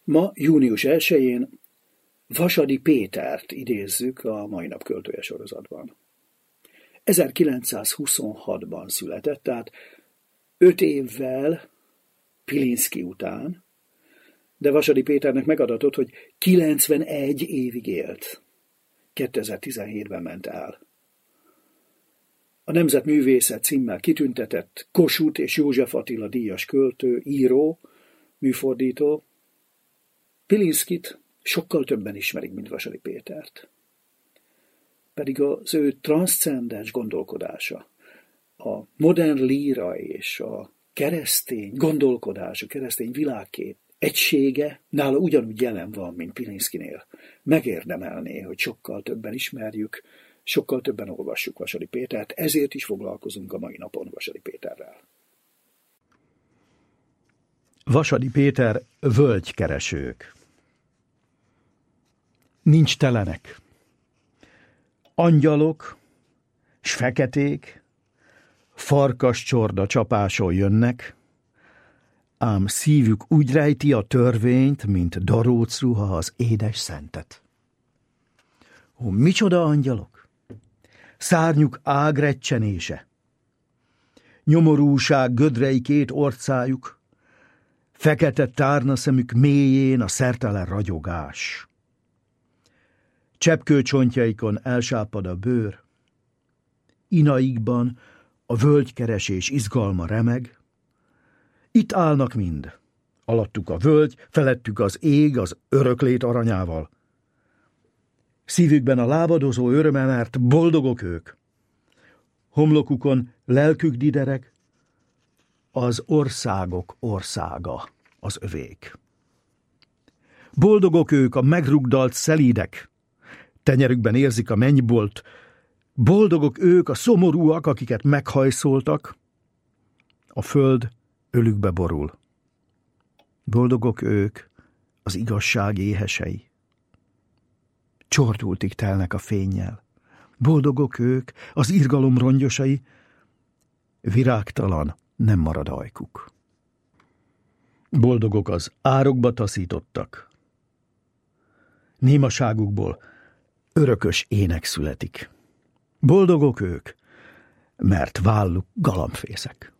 Ma, június 1-én Vasadi Pétert idézzük a Mai Nap költője sorozatban. 1926-ban született, tehát 5 évvel Pilinszky után, de Vasadi Péternek megadatott, hogy 91 évig élt. 2017-ben ment el. A Nemzetművészet címmel kitüntetett Kossuth és József Attila díjas költő, író, műfordító. Pilinszkyt sokkal többen ismerik, mint Vasadi Pétert. Pedig az ő transzcendens gondolkodása, a modern líra és a keresztény gondolkodás, a keresztény világkép egysége nála ugyanúgy jelen van, mint Pilinszkynél. Megérdemelné, hogy sokkal többen ismerjük, sokkal többen olvassuk Vasadi Pétert, ezért is foglalkozunk a mai napon Vasadi Péterrel. Vasadi Péter, völgykeresők. Nincs telenek. Angyalok s feketék, farkascsorda csapáson jönnek, ám szívük úgy rejti a törvényt, mint darócruha az édes szentet. Ó, micsoda angyalok! Szárnyuk ágrecsenése, nyomorúság gödrei 2 orcájuk, fekete tárna szemük mélyén a szertelen ragyogás. Cseppkőcsontjaikon elsápad a bőr, inaikban a völgykeresés izgalma remeg. Itt állnak mind, alattuk a völgy, felettük az ég az öröklét aranyával. Szívükben a lábadozó öröme, mert boldogok ők. Homlokukon lelkük didereg, az országok országa az övék. Boldogok ők, a megrugdalt szelídek, tenyerükben érzik a mennybolt. Boldogok ők, a szomorúak, akiket meghajszoltak, a föld ölükbe borul. Boldogok ők, az igazság éhesei. Csordultig telnek a fénnyel. Boldogok ők, az irgalom rongyosai, virágtalan nem marad ajkuk. Boldogok az árokba taszítottak. Némaságukból örökös ének születik. Boldogok ők, mert válluk galambfészek.